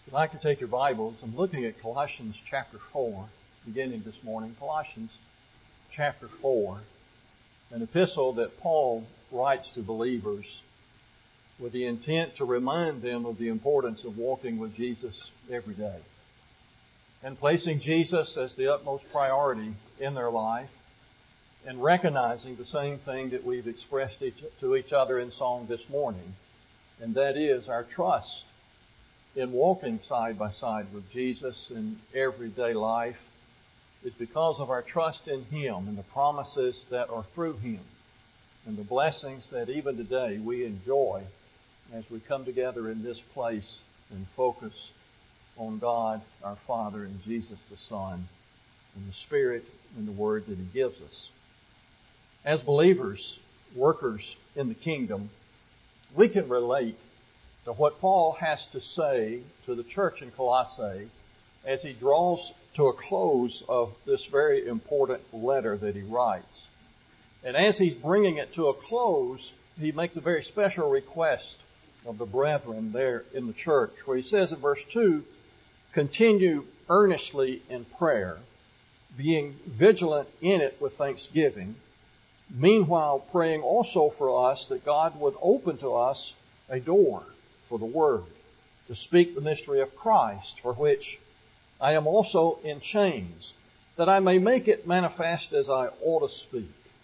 If you'd like to take your Bibles, I'm looking at Colossians chapter 4, beginning this morning. Colossians chapter 4, an epistle that Paul writes to believers with the intent to remind them of the importance of walking with Jesus every day and placing Jesus as the utmost priority in their life and recognizing the same thing that we've expressed to each other in song this morning, and that is our trust in walking side by side with Jesus in everyday life is because of our trust in Him and the promises that are through Him and the blessings that even today we enjoy as we come together in this place and focus on God our Father and Jesus the Son and the Spirit and the Word that He gives us. As believers, workers in the kingdom, we can relate to what Paul has to say to the church in Colossae as he draws to a close of this very important letter that he writes. And as he's bringing it to a close, he makes a very special request of the brethren there in the church, where he says in verse 2, "Continue earnestly in prayer, being vigilant in it with thanksgiving, meanwhile praying also for us that God would open to us a door for the word, to speak the mystery of Christ, for which I am also in chains, that I may make it manifest as I ought to speak."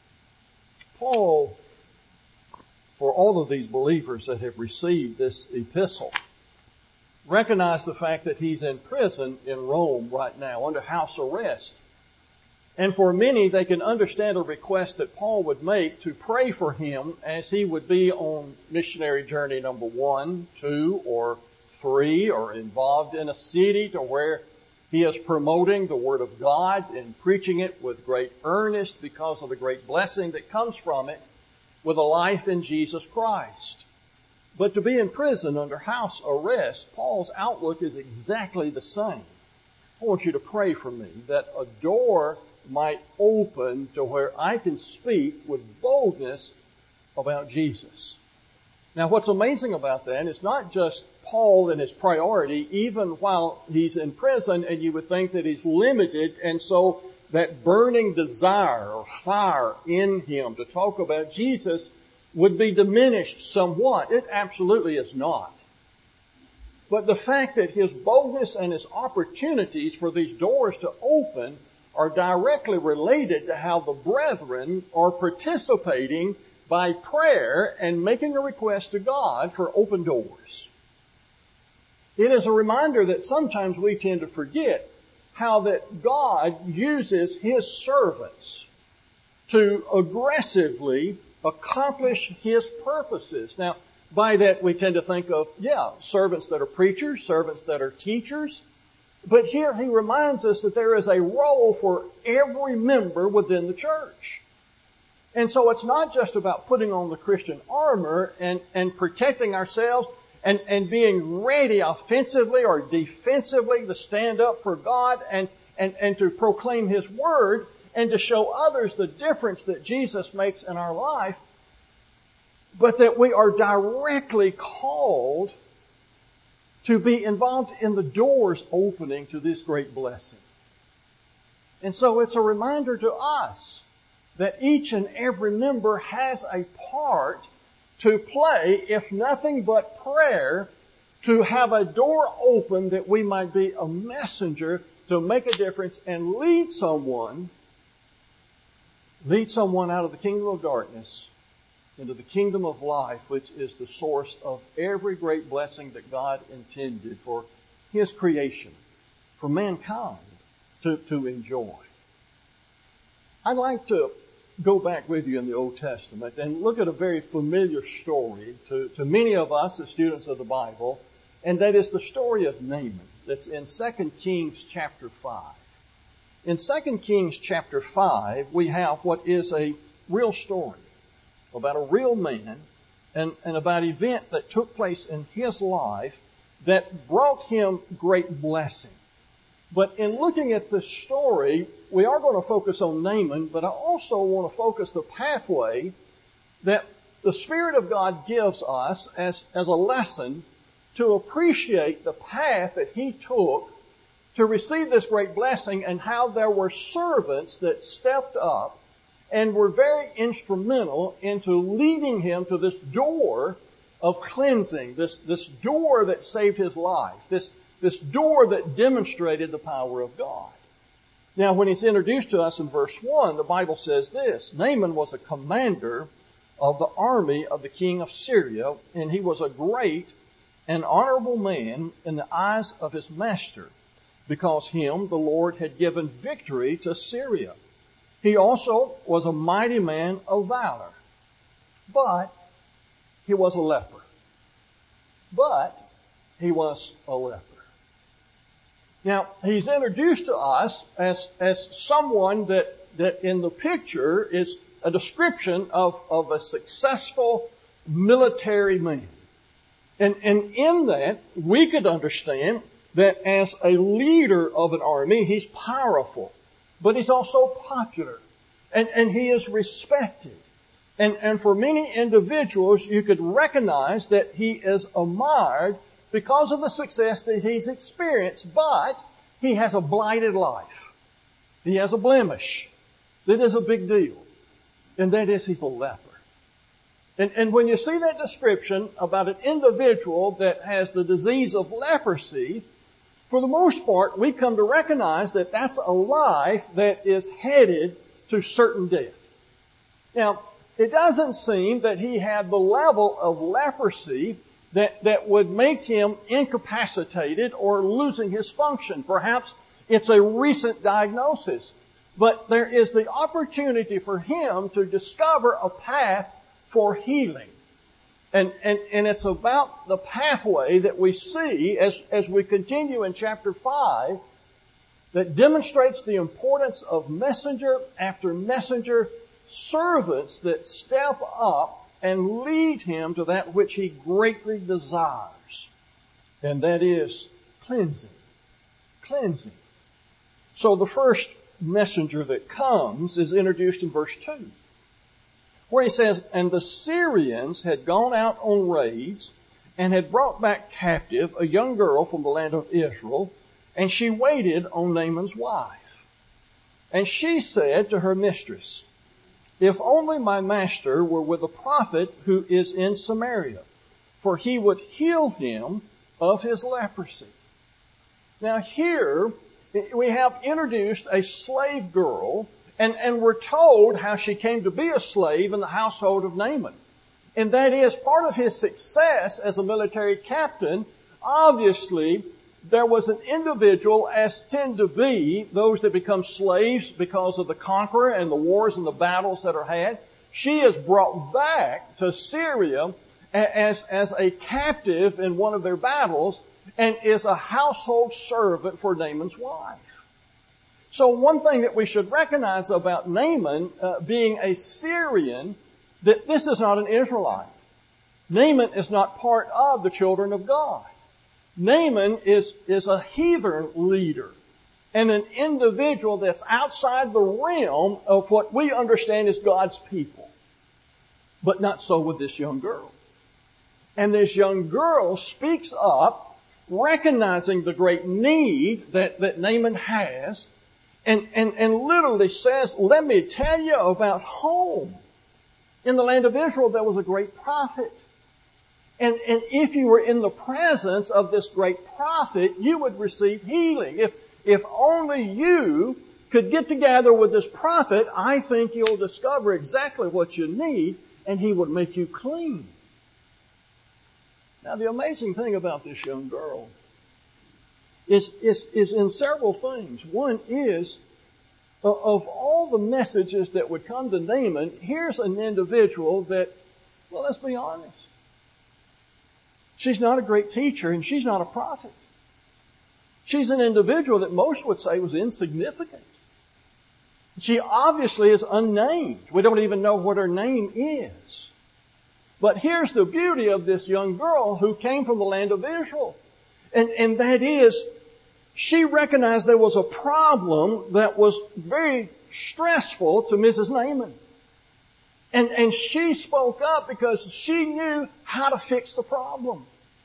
Paul, for all of these believers that have received this epistle, recognize the fact that he's in prison in Rome right now, under house arrest. And for many, they can understand a request that Paul would make to pray for him as he would be on missionary journey number 1, 2, or 3, or involved in a city to where he is promoting the Word of God and preaching it with great earnest because of the great blessing that comes from it with a life in Jesus Christ. But to be in prison under house arrest, Paul's outlook is exactly the same. I want you to pray for me that a door might open to where I can speak with boldness about Jesus. Now, what's amazing about that is not just Paul and his priority, even while he's in prison, and you would think that he's limited, and so that burning desire or fire in him to talk about Jesus would be diminished somewhat. It absolutely is not. But the fact that his boldness and his opportunities for these doors to open are directly related to how the brethren are participating by prayer and making a request to God for open doors. It is a reminder that sometimes we tend to forget how that God uses His servants to aggressively accomplish His purposes. Now, by that we tend to think of, servants that are preachers, servants that are teachers. But here he reminds us that there is a role for every member within the church. And so it's not just about putting on the Christian armor and protecting ourselves and being ready offensively or defensively to stand up for God and to proclaim His Word and to show others the difference that Jesus makes in our life, but that we are directly called to be involved in the doors opening to this great blessing. And so it's a reminder to us that each and every member has a part to play, if nothing but prayer, to have a door open that we might be a messenger to make a difference and lead someone out of the kingdom of darkness into the kingdom of life, which is the source of every great blessing that God intended for His creation, for mankind to enjoy. I'd like to go back with you in the Old Testament and look at a very familiar story to many of us as students of the Bible, and that is the story of Naaman. That's in 2 Kings chapter 5. In 2 Kings chapter 5, we have what is a real story about a real man and about an event that took place in his life that brought him great blessing. But in looking at this story, we are going to focus on Naaman, but I also want to focus the pathway that the Spirit of God gives us as a lesson to appreciate the path that he took to receive this great blessing, and how there were servants that stepped up and were very instrumental into leading him to this door of cleansing, this door that saved his life, this door that demonstrated the power of God. Now, when he's introduced to us in verse 1, the Bible says this: Naaman was a commander of the army of the king of Syria, and he was a great and honorable man in the eyes of his master, because him the Lord had given victory to Syria. He also was a mighty man of valor, but he was a leper. Now, he's introduced to us as someone that in the picture is a description of a successful military man. And in that, we could understand that as a leader of an army, he's powerful, but he's also popular, and he is respected. And for many individuals, you could recognize that he is admired because of the success that he's experienced, but he has a blighted life. He has a blemish that is a big deal, and that is he's a leper. And when you see that description about an individual that has the disease of leprosy, for the most part, we come to recognize that that's a life that is headed to certain death. Now, it doesn't seem that he had the level of leprosy that would make him incapacitated or losing his function. Perhaps it's a recent diagnosis. But there is the opportunity for him to discover a path for healing. And it's about the pathway that we see as we continue in chapter 5 that demonstrates the importance of messenger after messenger, servants that step up and lead him to that which he greatly desires. And that is cleansing. Cleansing. So the first messenger that comes is introduced in verse 2. Where he says, and the Syrians had gone out on raids and had brought back captive a young girl from the land of Israel, and she waited on Naaman's wife. And she said to her mistress, if only my master were with a prophet who is in Samaria, for he would heal him of his leprosy. Now here we have introduced a slave girl, and we're told how she came to be a slave in the household of Naaman. And that is part of his success as a military captain. Obviously, there was an individual, as tend to be those that become slaves because of the conqueror and the wars and the battles that are had. She is brought back to Syria as a captive in one of their battles and is a household servant for Naaman's wife. So one thing that we should recognize about Naaman being a Syrian, that this is not an Israelite. Naaman is not part of the children of God. Naaman is a heathen leader and an individual that's outside the realm of what we understand as God's people. But not so with this young girl. And this young girl speaks up, recognizing the great need that Naaman has, and literally says, let me tell you about home. In the land of Israel, there was a great prophet. And if you were in the presence of this great prophet, you would receive healing. If only you could get together with this prophet, I think you'll discover exactly what you need, and he would make you clean. Now, the amazing thing about this young girl is in several things. One is, of all the messages that would come to Naaman, here's an individual that, well, let's be honest. She's not a great teacher, and she's not a prophet. She's an individual that most would say was insignificant. She obviously is unnamed. We don't even know what her name is. But here's the beauty of this young girl who came from the land of Israel. And that is, she recognized there was a problem that was very stressful to Mrs. Naaman. And she spoke up because she knew how to fix the problem.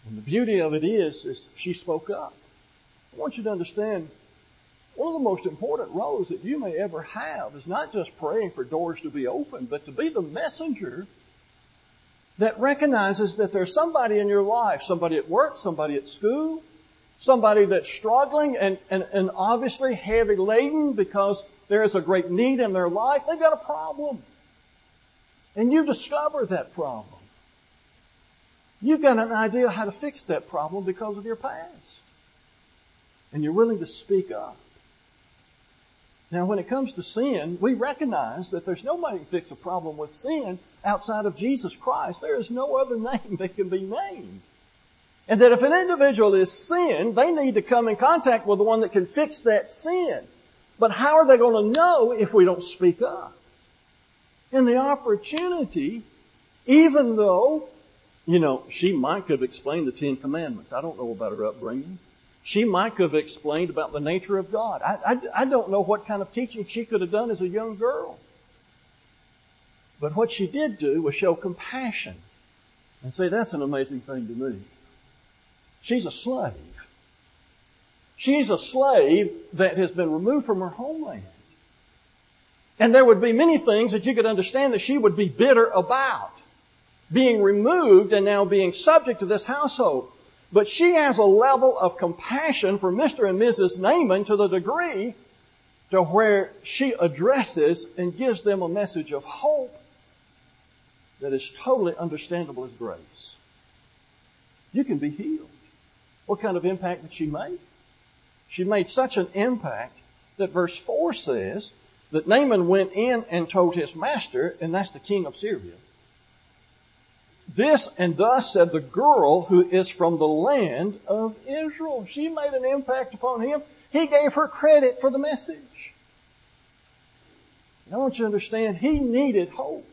And the beauty of it is she spoke up. I want you to understand, one of the most important roles that you may ever have is not just praying for doors to be opened, but to be the messenger that recognizes that there's somebody in your life, somebody at work, somebody at school, somebody that's struggling and obviously heavy laden because there is a great need in their life. They've got a problem. And you discover that problem. You've got an idea how to fix that problem because of your past. And you're willing to speak up. Now, when it comes to sin, we recognize that there's nobody who can fix a problem with sin outside of Jesus Christ. There is no other name that can be named. And that if an individual is sinned, they need to come in contact with the one that can fix that sin. But how are they going to know if we don't speak up? And the opportunity, even though, she might have explained the Ten Commandments. I don't know about her upbringing. She might have explained about the nature of God. I don't know what kind of teaching she could have done as a young girl. But what she did do was show compassion and say, that's an amazing thing to me. She's a slave. She's a slave that has been removed from her homeland. And there would be many things that you could understand that she would be bitter about. Being removed and now being subject to this household. But she has a level of compassion for Mr. and Mrs. Naaman to the degree to where she addresses and gives them a message of hope that is totally understandable as grace. You can be healed. What kind of impact did she make? She made such an impact that verse 4 says that Naaman went in and told his master, and that's the king of Syria, this and thus said the girl who is from the land of Israel. She made an impact upon him. He gave her credit for the message. And I want you to understand, he needed hope.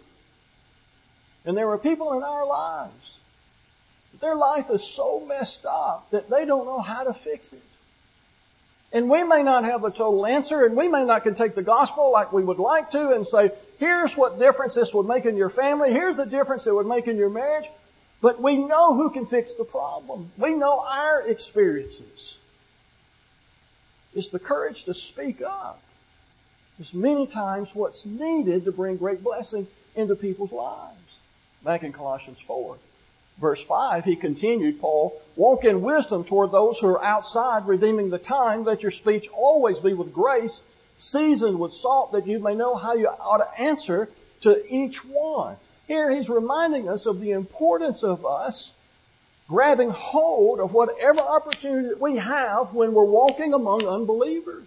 And there are people in our lives, their life is so messed up that they don't know how to fix it. And we may not have a total answer, and we may not can take the gospel like we would like to and say, here's what difference this would make in your family, here's the difference it would make in your marriage. But we know who can fix the problem. We know our experiences. It's the courage to speak up. It's many times what's needed to bring great blessing into people's lives. Back in Colossians 4. Verse 5, he continued, Paul, walk in wisdom toward those who are outside, redeeming the time. Let your speech always be with grace, seasoned with salt, that you may know how you ought to answer to each one. Here he's reminding us of the importance of us grabbing hold of whatever opportunity that we have when we're walking among unbelievers.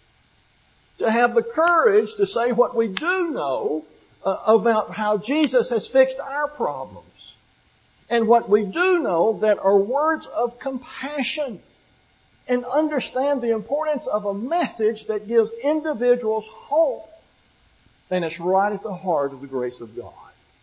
To have the courage to say what we do know about how Jesus has fixed our problems. And what we do know that are words of compassion, and understand the importance of a message that gives individuals hope. And it's right at the heart of the grace of God.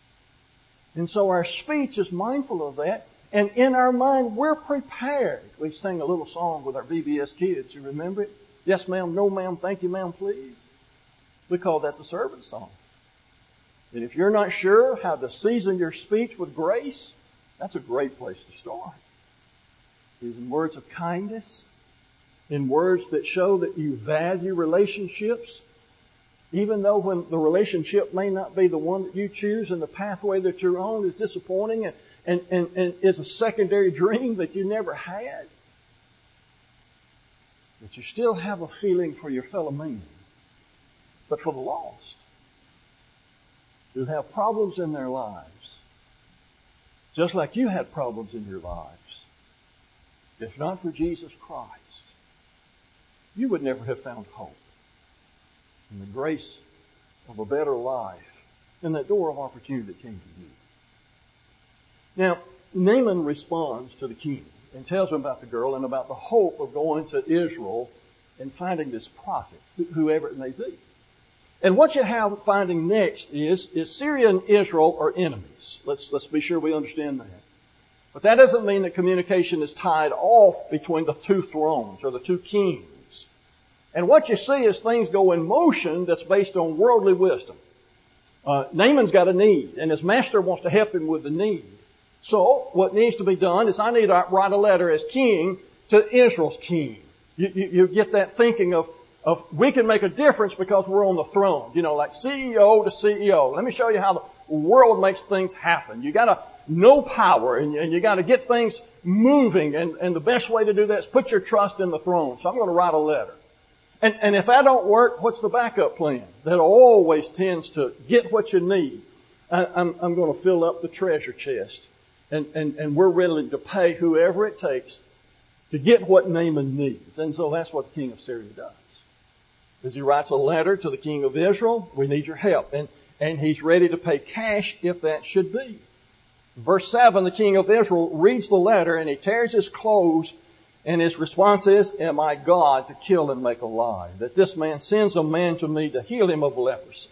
And so our speech is mindful of that. And in our mind, we're prepared. We sang a little song with our VBS kids. You remember it? Yes, ma'am. No, ma'am. Thank you, ma'am. Please. We call that the servant song. And if you're not sure how to season your speech with grace, that's a great place to start. Is in words of kindness, in words that show that you value relationships, even though when the relationship may not be the one that you choose and the pathway that you're on is disappointing and is a secondary dream that you never had. But you still have a feeling for your fellow man, but for the lost who have problems in their lives. Just like you had problems in your lives. If not for Jesus Christ, you would never have found hope and the grace of a better life and that door of opportunity that came to you. Now, Naaman responds to the king and tells him about the girl and about the hope of going to Israel and finding this prophet, whoever it may be. And what you have finding next is Syria and Israel are enemies. Let's be sure we understand that. But that doesn't mean that communication is tied off between the two thrones or the two kings. And what you see is things go in motion that's based on worldly wisdom. Naaman's got a need, and his master wants to help him with the need. So what needs to be done is I need to write a letter as king to Israel's king. You get that thinking of we can make a difference because we're on the throne. You know, like CEO to CEO. Let me show you how the world makes things happen. You gotta know power and you gotta get things moving, and the best way to do that is put your trust in the throne. So I'm going to write a letter. And if that don't work, what's the backup plan? That always tends to get what you need. I'm going to fill up the treasure chest. And we're ready to pay whoever it takes to get what Naaman needs. And so that's what the king of Syria does. As he writes a letter to the king of Israel, we need your help. And he's ready to pay cash if that should be. Verse 7, the king of Israel reads the letter and he tears his clothes, and his response is, am I God to kill and make alive? That this man sends a man to me to heal him of leprosy.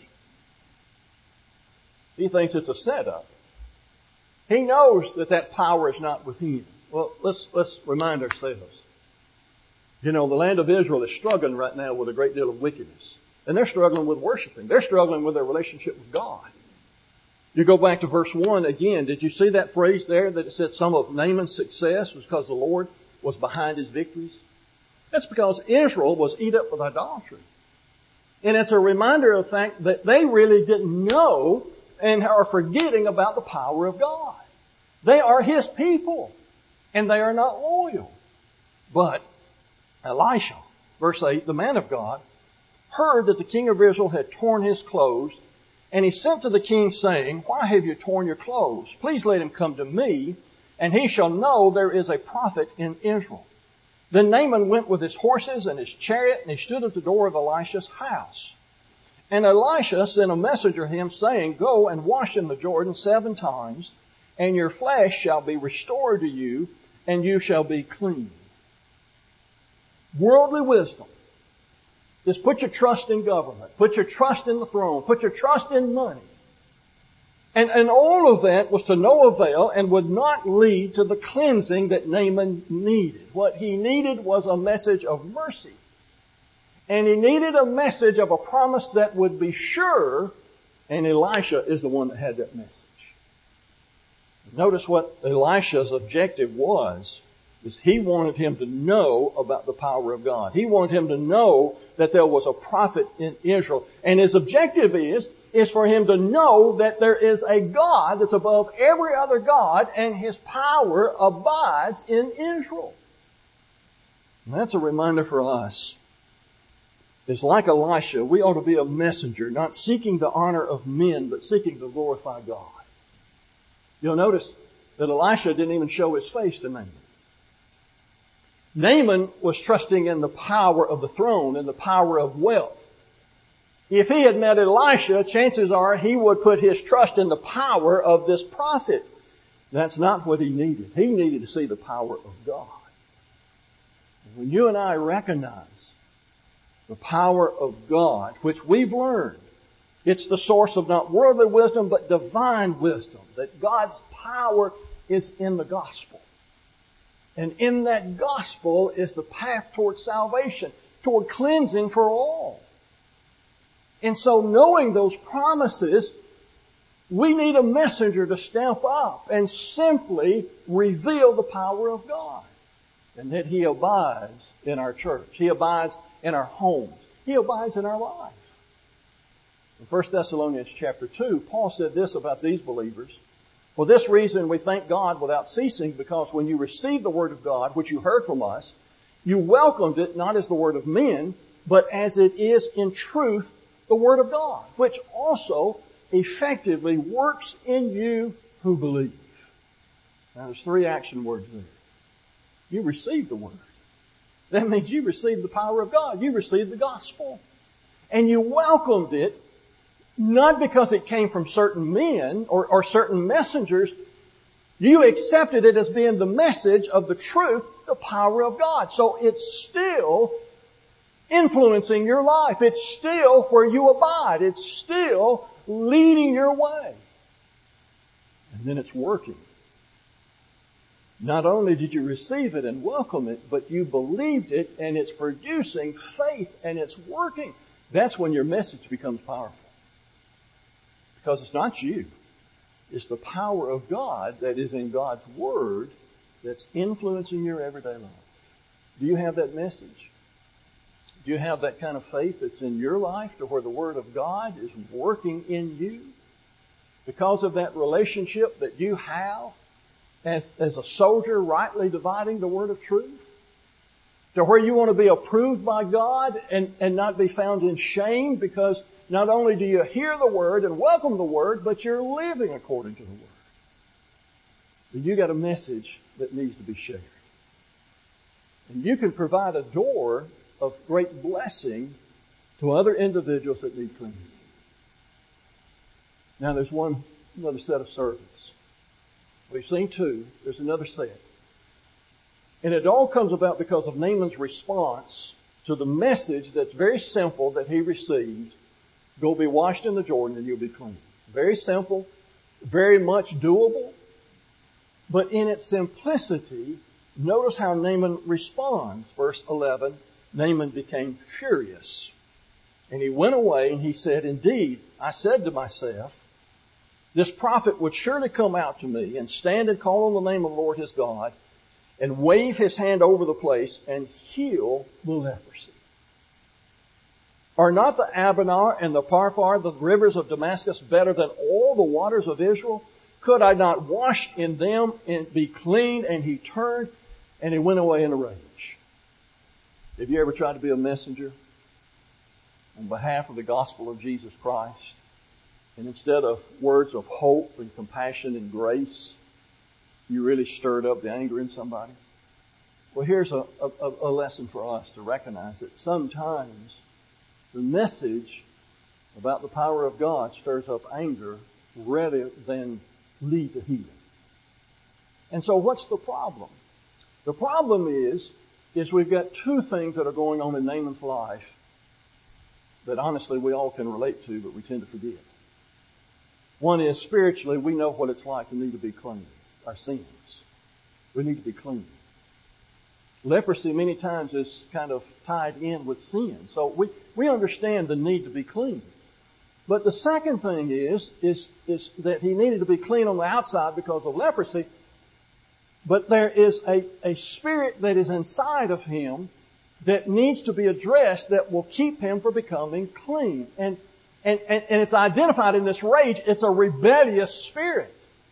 He thinks it's a setup. He knows that power is not with him. Well, let's remind ourselves. You know, the land of Israel is struggling right now with a great deal of wickedness. And they're struggling with worshiping. They're struggling with their relationship with God. You go back to verse 1 again. Did you see that phrase there that it said some of Naaman's success was because the Lord was behind his victories? That's because Israel was eat up with idolatry. And it's a reminder of the fact that they really didn't know and are forgetting about the power of God. They are His people, and they are not loyal. But Elisha, verse 8, the man of God, heard that the king of Israel had torn his clothes, and he sent to the king saying, why have you torn your clothes? Please let him come to me, and he shall know there is a prophet in Israel. Then Naaman went with his horses and his chariot, and he stood at the door of Elisha's house. And Elisha sent a messenger to him, saying, go and wash in the Jordan 7 times, and your flesh shall be restored to you, and you shall be clean. Worldly wisdom is put your trust in government, put your trust in the throne, put your trust in money. And all of that was to no avail and would not lead to the cleansing that Naaman needed. What he needed was a message of mercy. And he needed a message of a promise that would be sure, and Elisha is the one that had that message. Notice what Elisha's objective was, is he wanted him to know about the power of God. He wanted him to know that there was a prophet in Israel. And his objective is for him to know that there is a God that's above every other God, and His power abides in Israel. And that's a reminder for us. It's like Elisha, we ought to be a messenger, not seeking the honor of men, but seeking to glorify God. You'll notice that Elisha didn't even show his face to Naaman. Naaman was trusting in the power of the throne and the power of wealth. If he had met Elisha, chances are he would put his trust in the power of this prophet. That's not what he needed. He needed to see the power of God. When you and I recognize the power of God, which we've learned, it's the source of not worldly wisdom, but divine wisdom. That God's power is in the gospel. And in that gospel is the path toward salvation, toward cleansing for all. And so knowing those promises, we need a messenger to stamp up and simply reveal the power of God. And that He abides in our church. He abides in our homes. He abides in our life. In 1 Thessalonians chapter 2, Paul said this about these believers. For this reason we thank God without ceasing, because when you received the word of God, which you heard from us, you welcomed it not as the word of men, but as it is in truth the word of God, which also effectively works in you who believe. Now there's 3 action words there. You received the word. That means you received the power of God. You received the gospel. And you welcomed it, not because it came from certain men or certain messengers. You accepted it as being the message of the truth, the power of God. So it's still influencing your life. It's still where you abide. It's still leading your way. And then it's working. Not only did you receive it and welcome it, but you believed it, and it's producing faith and it's working. That's when your message becomes powerful. Because it's not you. It's the power of God that is in God's Word that's influencing your everyday life. Do you have that message? Do you have that kind of faith that's in your life to where the Word of God is working in you? Because of that relationship that you have as a soldier rightly dividing the Word of truth? To where you want to be approved by God and not be found in shame because not only do you hear the Word and welcome the Word, but you're living according to the Word. But you got a message that needs to be shared. And you can provide a door of great blessing to other individuals that need cleansing. Now there's another set of servants. We've seen two. There's another set. And it all comes about because of Naaman's response to the message that's very simple that he received. Go be washed in the Jordan and you'll be clean. Very simple, very much doable. But in its simplicity, notice how Naaman responds. Verse 11, Naaman became furious. And he went away and he said, indeed, I said to myself, this prophet would surely come out to me and stand and call on the name of the Lord his God and wave his hand over the place and heal the leprosy. Are not the Abana and the Pharpar, the rivers of Damascus, better than all the waters of Israel? Could I not wash in them and be clean? And he turned and he went away in a rage. Have you ever tried to be a messenger on behalf of the gospel of Jesus Christ? And instead of words of hope and compassion and grace, you really stirred up the anger in somebody? Well, here's a lesson for us to recognize that sometimes the message about the power of God stirs up anger rather than lead to healing. And so what's the problem? The problem is we've got two things that are going on in Naaman's life that honestly we all can relate to, but we tend to forget. One is spiritually, we know what it's like to need to be clean. Our sins. We need to be clean. Leprosy many times is kind of tied in with sin. So we understand the need to be clean. But the second thing is that he needed to be clean on the outside because of leprosy. But there is a spirit that is inside of him that needs to be addressed that will keep him from becoming clean. And it's identified in this rage. It's a rebellious spirit.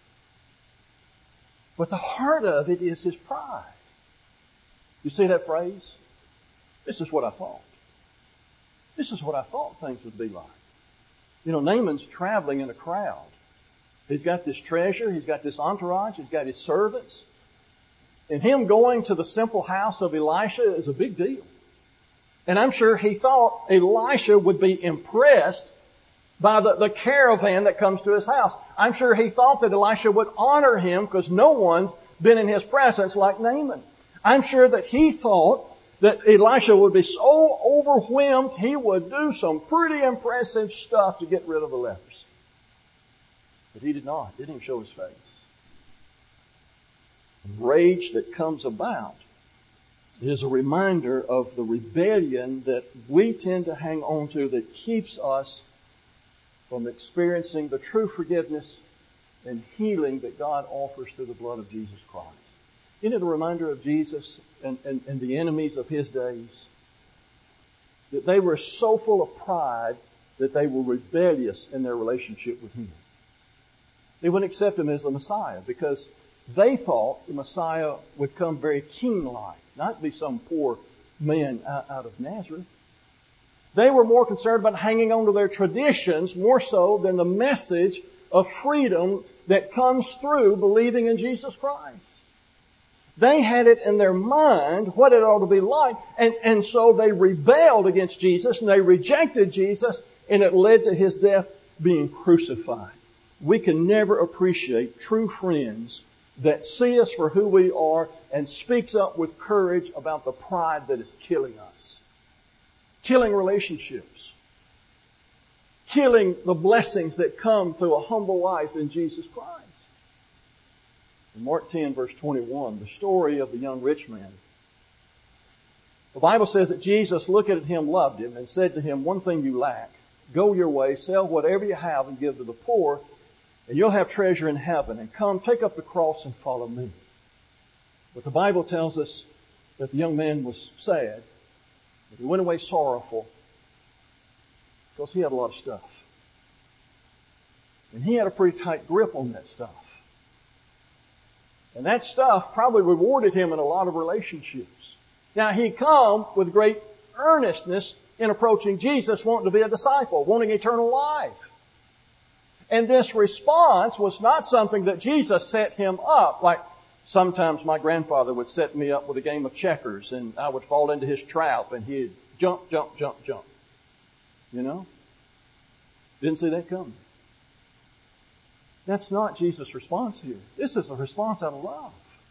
But the heart of it is his pride. You see that phrase? This is what I thought. This is what I thought things would be like. You know, Naaman's traveling in a crowd. He's got this treasure. He's got this entourage. He's got his servants. And him going to the simple house of Elisha is a big deal. And I'm sure he thought Elisha would be impressed by the caravan that comes to his house. I'm sure he thought that Elisha would honor him because no one's been in his presence like Naaman. I'm sure that he thought that Elisha would be so overwhelmed he would do some pretty impressive stuff to get rid of the leprosy. But he did not. Didn't even show his face. The rage that comes about is a reminder of the rebellion that we tend to hang on to that keeps us from experiencing the true forgiveness and healing that God offers through the blood of Jesus Christ. Isn't it a reminder of Jesus and the enemies of his days? That they were so full of pride that they were rebellious in their relationship with him. They wouldn't accept him as the Messiah because they thought the Messiah would come very king-like, not be some poor man out of Nazareth. They were more concerned about hanging on to their traditions more so than the message of freedom that comes through believing in Jesus Christ. They had it in their mind what it ought to be like, and so they rebelled against Jesus and they rejected Jesus, and it led to his death being crucified. We can never appreciate true friends that see us for who we are and speaks up with courage about the pride that is killing us. Killing relationships. Killing the blessings that come through a humble life in Jesus Christ. In Mark 10 verse 21, the story of the young rich man. The Bible says that Jesus, looking at him, loved him and said to him, one thing you lack. Go your way, sell whatever you have and give to the poor, and you'll have treasure in heaven. And come, take up the cross and follow me. But the Bible tells us that the young man was sad, that he went away sorrowful, because he had a lot of stuff. And he had a pretty tight grip on that stuff. And that stuff probably rewarded him in a lot of relationships. Now, he'd come with great earnestness in approaching Jesus, wanting to be a disciple, wanting eternal life. And this response was not something that Jesus set him up. Like sometimes my grandfather would set me up with a game of checkers, and I would fall into his trap, and he'd jump, jump, jump, jump. You know? Didn't see that coming. That's not Jesus' response here. This is a response out of love.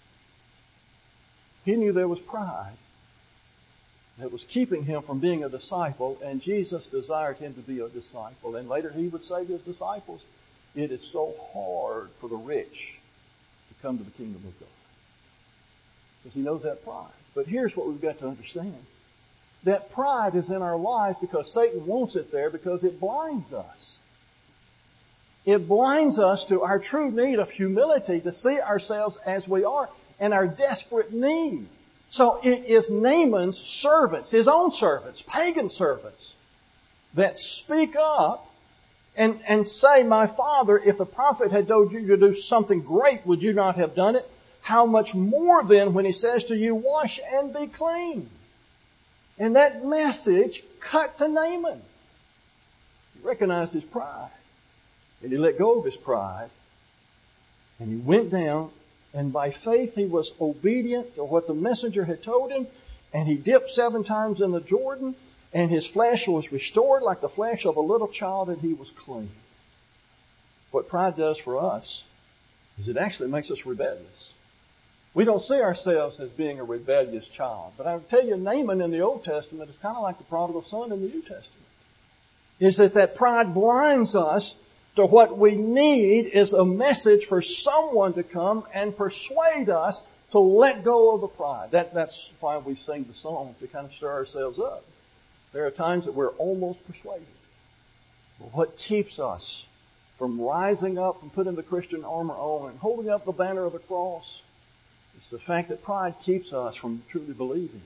He knew there was pride that was keeping him from being a disciple, and Jesus desired him to be a disciple. And later he would say to his disciples, it is so hard for the rich to come to the kingdom of God. Because he knows that pride. But here's what we've got to understand. That pride is in our life because Satan wants it there, because it blinds us. It blinds us to our true need of humility, to see ourselves as we are and our desperate need. So it is Naaman's servants, his own servants, pagan servants, that speak up and say, my father, if the prophet had told you to do something great, would you not have done it? How much more then when he says to you, wash and be clean? And that message cut to Naaman. He recognized his pride. And he let go of his pride. And he went down. And by faith he was obedient to what the messenger had told him. And he dipped 7 times in the Jordan. And his flesh was restored like the flesh of a little child, and he was clean. What pride does for us is it actually makes us rebellious. We don't see ourselves as being a rebellious child. But I tell you, Naaman in the Old Testament is kind of like the prodigal son in the New Testament. Is that pride blinds us to what we need is a message for someone to come and persuade us to let go of the pride. That's why we sing the song, to kind of stir ourselves up. There are times that we're almost persuaded. But what keeps us from rising up and putting the Christian armor on and holding up the banner of the cross is the fact that pride keeps us from truly believing,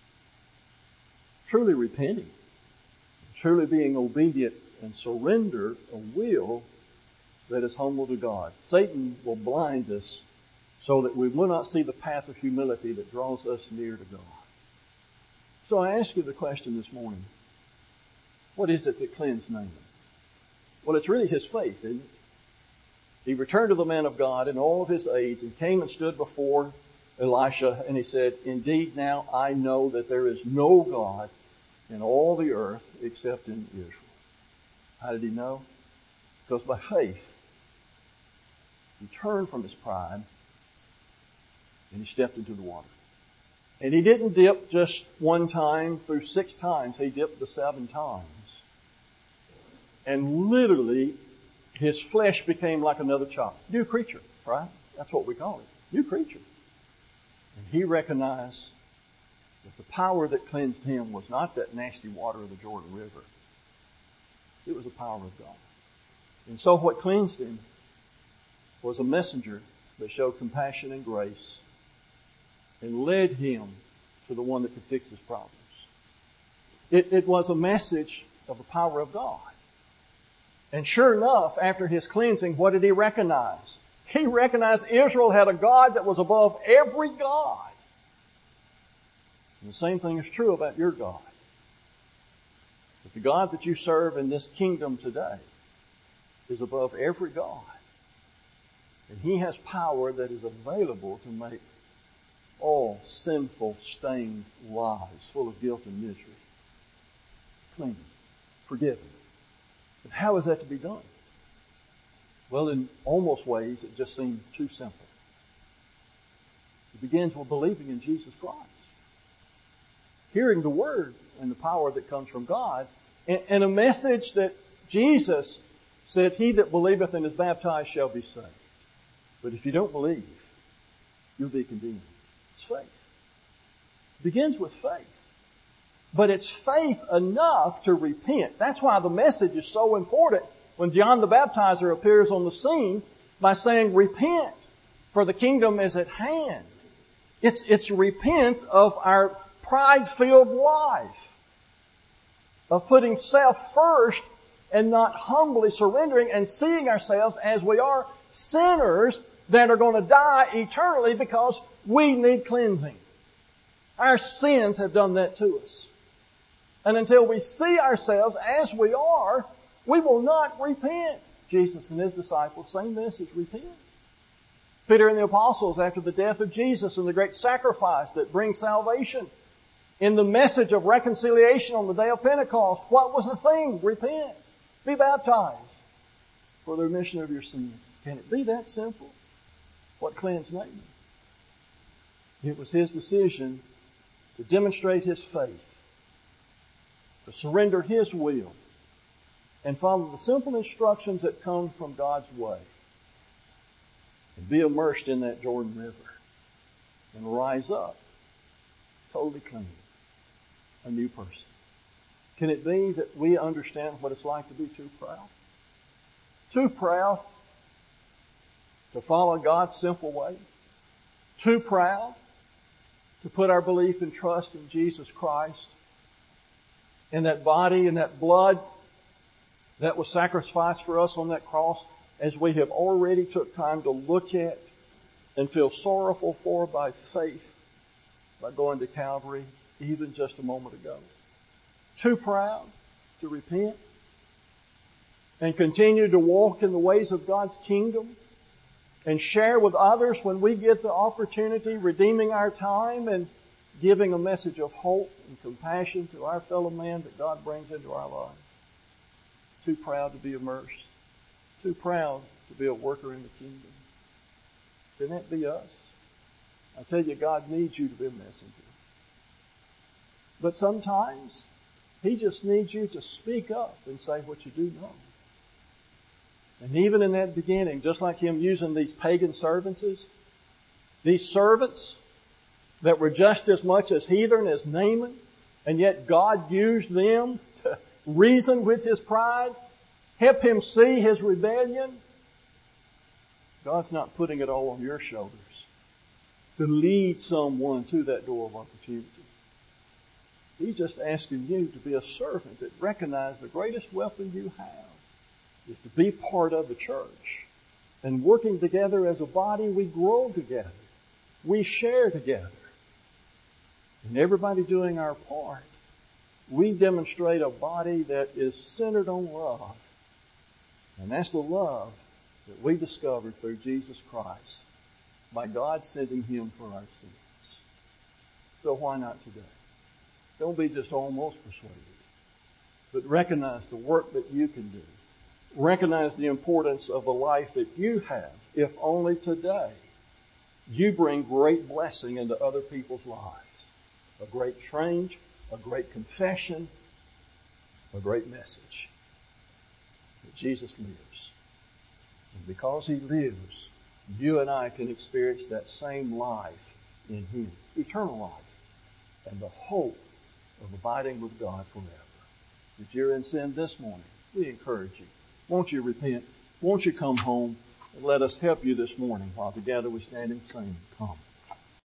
truly repenting, truly being obedient and surrender a will that is humble to God. Satan will blind us so that we will not see the path of humility that draws us near to God. So I ask you the question this morning, what is it that cleansed Naaman? Well, it's really his faith, isn't it? He returned to the man of God in all of his age and came and stood before Elisha, and he said, indeed now I know that there is no God in all the earth except in Israel. How did he know? Because by faith, he turned from his pride and he stepped into the water. And he didn't dip just one time through 6 times. He dipped the 7 times. And literally, his flesh became like another child. New creature, right? That's what we call it. New creature. And he recognized that the power that cleansed him was not that nasty water of the Jordan River. It was the power of God. And so what cleansed him was a messenger that showed compassion and grace and led him to the one that could fix his problems. It was a message of the power of God. And sure enough, after his cleansing, what did he recognize? He recognized Israel had a God that was above every God. And the same thing is true about your God. But the God that you serve in this kingdom today is above every God. And he has power that is available to make all sinful, stained lives full of guilt and misery clean, forgiven. But how is that to be done? Well, in almost ways, it just seems too simple. It begins with believing in Jesus Christ. Hearing the Word and the power that comes from God, and a message that Jesus said, he that believeth and is baptized shall be saved. But if you don't believe, you'll be condemned. It's faith. It begins with faith. But it's faith enough to repent. That's why the message is so important. when John the Baptizer appears on the scene by saying, repent, for the kingdom is at hand. It's repent of our pride-filled life, of putting self first and not humbly surrendering and seeing ourselves as we are sinners that are going to die eternally because we need cleansing. Our sins have done that to us. And until we see ourselves as we are, we will not repent. Jesus and His disciples, same message, repent. Peter and the apostles, after the death of Jesus and the great sacrifice that brings salvation, in the message of reconciliation on the day of Pentecost, what was the thing? Repent. Be baptized for the remission of your sins. Can it be that simple? What cleansed Naaman? It was his decision to demonstrate his faith, to surrender his will, and follow the simple instructions that come from God's way, and be immersed in that Jordan River, and rise up totally clean, a new person. Can it be that we understand what it's like to be too proud? Too proud to follow God's simple way? Too proud to put our belief and trust in Jesus Christ, in that body and that blood that was sacrificed for us on that cross, as we have already took time to look at and feel sorrowful for by faith, by going to Calvary even just a moment ago? Too proud to repent and continue to walk in the ways of God's kingdom and share with others when we get the opportunity, redeeming our time and giving a message of hope and compassion to our fellow man that God brings into our lives. Too proud to be immersed. Too proud to be a worker in the kingdom. Can that be us? I tell you, God needs you to be a messenger. But sometimes He just needs you to speak up and say what you do know. And even in that beginning, just like Him using these pagan servants, these servants that were just as much as heathen as Naaman, and yet God used them to reason with his pride, help him see his rebellion. God's not putting it all on your shoulders to lead someone to that door of opportunity. He's just asking you to be a servant that recognizes the greatest weapon you have is to be part of the church. And working together as a body, we grow together. We share together. And everybody doing our part, we demonstrate a body that is centered on love. And that's the love that we discovered through Jesus Christ by God sending Him for our sins. So why not today? Don't be just almost persuaded, but recognize the work that you can do. Recognize the importance of the life that you have, if only today you bring great blessing into other people's lives. A great change, a great confession, a great message that Jesus lives. And because He lives, you and I can experience that same life in Him, eternal life, and the hope of abiding with God forever. If you're in sin this morning, we encourage you. Won't you repent? Won't you come home and let us help you this morning while together we stand and sing, Come.